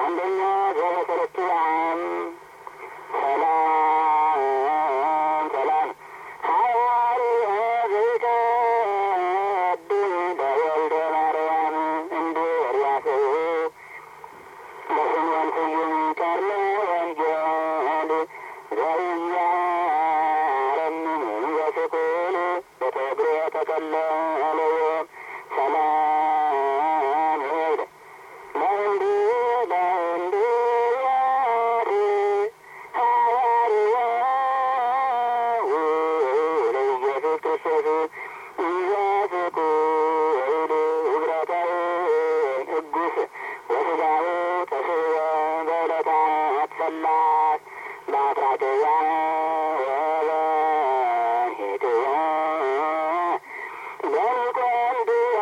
አንደኛ ዘበሰለስቱ አም ሰላም ሰላም ሐዋርያ ዘይቀድም ለወልደ ማርያም እንድርያስ በስምዖን ስዩም ቀርነ ወንጌል ዘኢያረምን ዘስቁል በተግሮ ተቀለለዎ ሰላም ሄደ ለእንድርያስ ሐዋርያው ለኢየሱስ ክርስቶስ ኢያስቁል እግረተው እጉስ ወሥጋው ተስቦ በዕለታት ሠላስ በአትራክያ ወበሄትያ በኒቆምድያ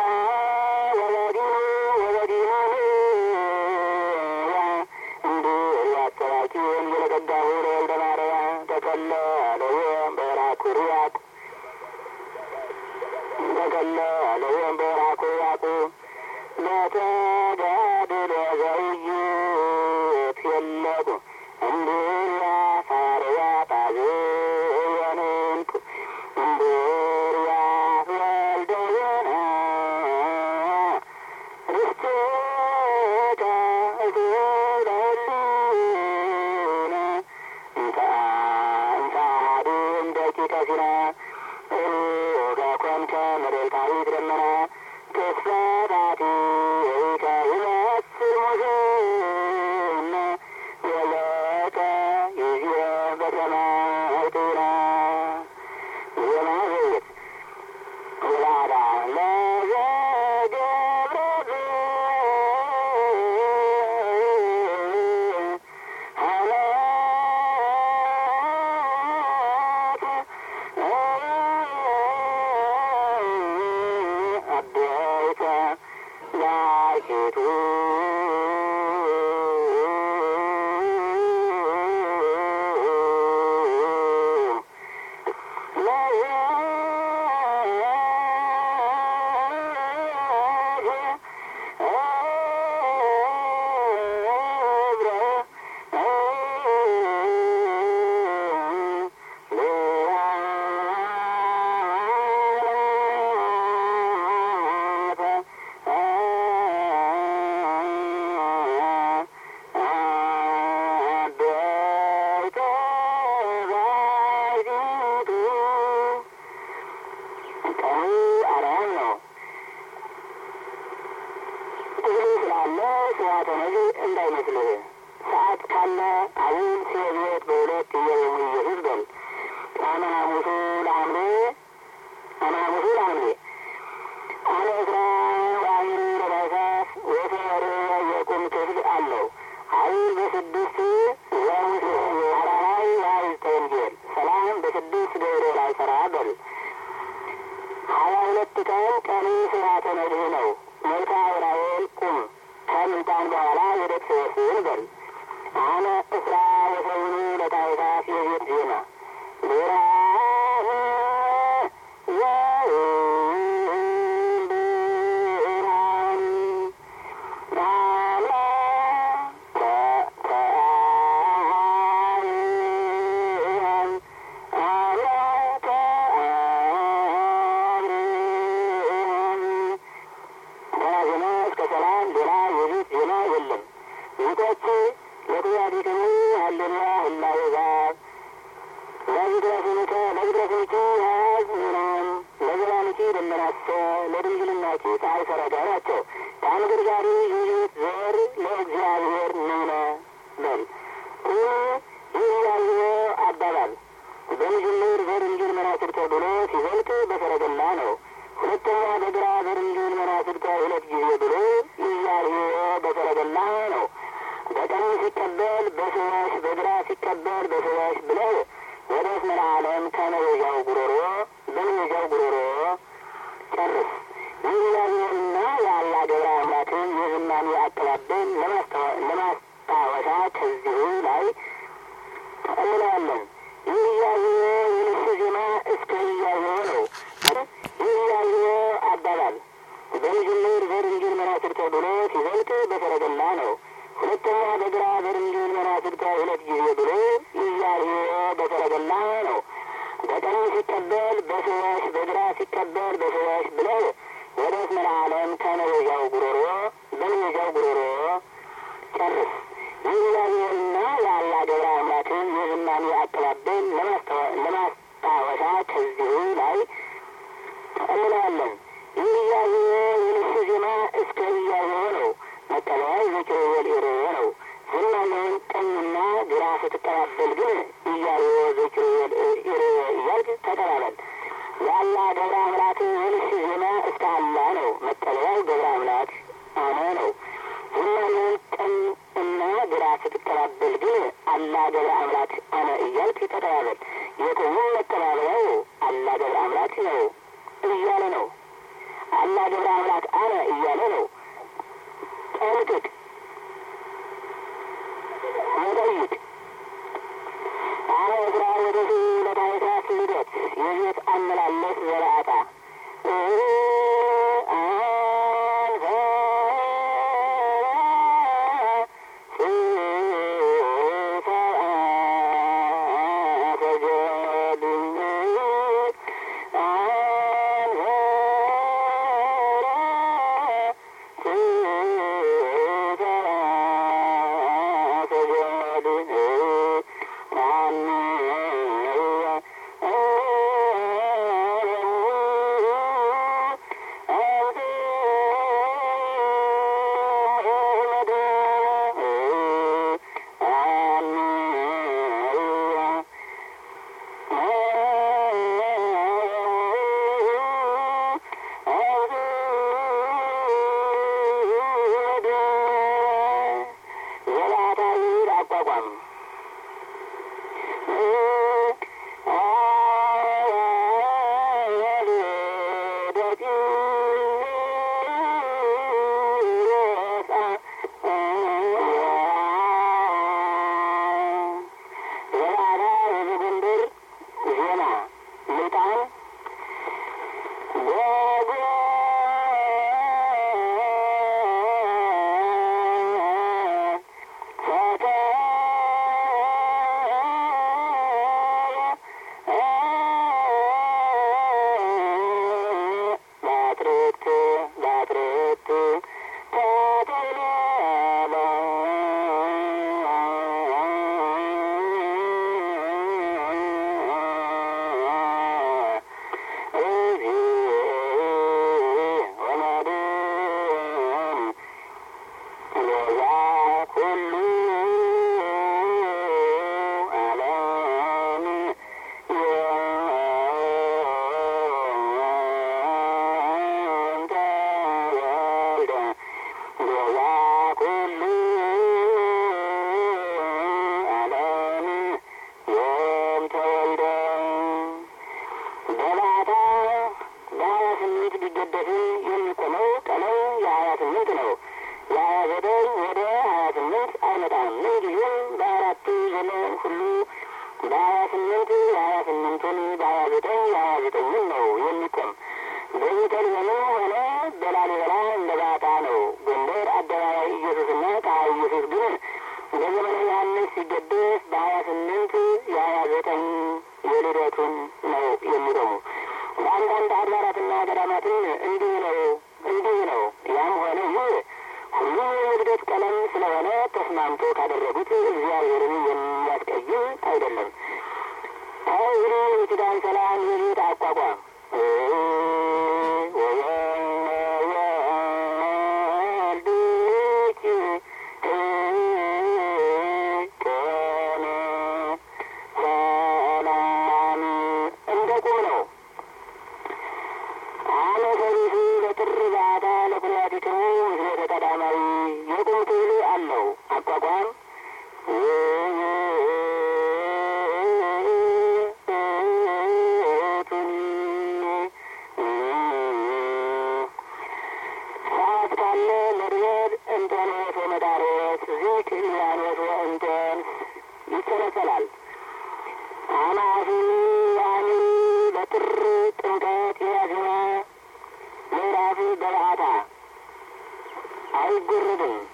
ወበዲናንያ እንድርያስ ሰባኪ ወንጌለ ጸጋሁ ለወልደ ማርያም ተከለለዎ በራኩ ርያቁ ለተጋድሎ ዘኢይትየለቁ እንድርያስ ሐዋርያ ጣዝወንንኩ እንድርያስ ወልደ ዮና ርስትከ እኩለ ህሊና እንተ አሐዱ እምደቂቀ ሲና ሩጋ ኮንከ መሬታዊት ደመና ክስፈታቲከ ይመስል ሙሴነ ወለከ ይዜ በሰማዕትና የማዘየት ወላዳ ለዘገብረ ሐዋርያት አበይተ ላኪቱ ቀኑ አርያም ነው። እህሉ ስላለ ስርዓተ ነቢይ እንዳይመስልህ። ሰዓት ካለ አሁን ሲቤት በሁለት እየሮሙ ኢየሱስ በል አመ ሐሙሱ ለሐምሌ አነ እስራ ወአሚሩ ለታኅሳስ ወሰሩ የቁም ክፍል አለው። አሁን በስድስት ዘሙሴ አራራይ ዋይዝተ ወንጌል ሰላም በስድስት ገብረ ላይ ሰራ በል 22 ቀን ቀኑ ስርዓተ ነቢይ ነው። መልክአ ዕብራውያን ቁም ከምንታን በኋላ ወደ ክርስቶስ በል አነ እስራ ወሰኑ ለታኅሳስ የቤት ዜና ብርሃን ወብርሃን አምላከ ከአብርሃም አምላከ አብርሃም ከዜና እስከ ሰላም ሌላ የቤት ዜና የለም። ይቶች ለትያዲክኒ ሀሌሉያ ህላዌ ዛብ ለዝድረስንከ ያዝ ምናም ለዘባንኪ ደመናሰ ለድንግልናኪ ፀሐይ ሰረጋ ናቸው። ከአንግርጋሪ ይዩት ዘር ለእግዚአብሔር ነውነ በል ይህ ያየ አባባል በምጅምር በድንግል መናስር ተብሎ ሲዘልቅ በሰረገላ ነው። ሁለተኛ በግራ በድንግል መናስር ሁለት ጊዜ ብሎ ይያየ በሰረገላ ነው። በቀኝ ሲቀበል በስዋሽ በግራ ሲቀበል በስዋሽ ብለው ወደ እስመ ለዓለም ከመቤዣው ጉሮሮ በመቤዣው ጉሮሮ ጨርስ። ይህ ያየውና የአላ ገብረ አምላክን የዝማሜ አቀባበል ለማስታወሻ ከዚሁ ላይ እንለዋለን። ይህ ያየ የንስ ዜማ እስከ እያየ ነው። ይህ ያየ አባባል በምጅምር በድንግል መናስር ተብሎ ሲዘልቅ በሰረገላ ነው። ሁለተኛ በግራ በድንግል መናፍቅተ 2 ጊዜ ብሎ ኢያሪዮ በሰረገላ ነው። በቀኝ ሲቀበል በሰዎች በግራ ሲቀበል በሰዎች ብለው ወደ እስመ ለዓለም ከመቤዣው ጉሮሮ በመቤዣው ጉሮሮ ጨርስ። የእግዚአብሔርና የአላ ገብረ አምላክን የዝማሜ አቀባበል ለማስታወሻ ከዚሁ ላይ እንለዋለን። የኢያሪዮ የልብሱ ዜማ እስከ ኢያሪዮ ነው። መቀበያው ዘኪሩቤል ኢርዮ ነው። ዝማሜውን ቀኝና ግራ ስትቀባበል ግን ኢያሪዮ ዘኪሩቤል ኢርዮ እያልክ ተቀባበል። የአላ ገብረ አምላክ የልብሱ ዜማ እስከ አላ ነው። መቀበያው ገብረ አምላክ አነ ነው። ዝማሜውን ቀኝ እና ግራ ስትቀባበል ግን አላ ገብረ አምላክ አነ እያልክ ተቀባበል። የቆሙ መቀባበያው አላ ገብረ አምላክ ነው እያለ ነው። አላ ገብረ አምላክ አነ እያለ ነው። ጠንቅቅ መጠይቅ አነ እግራ ወደፊ ለታይታት ልደት የቤት አመላለስ ዘረአጣ አይጎረድም።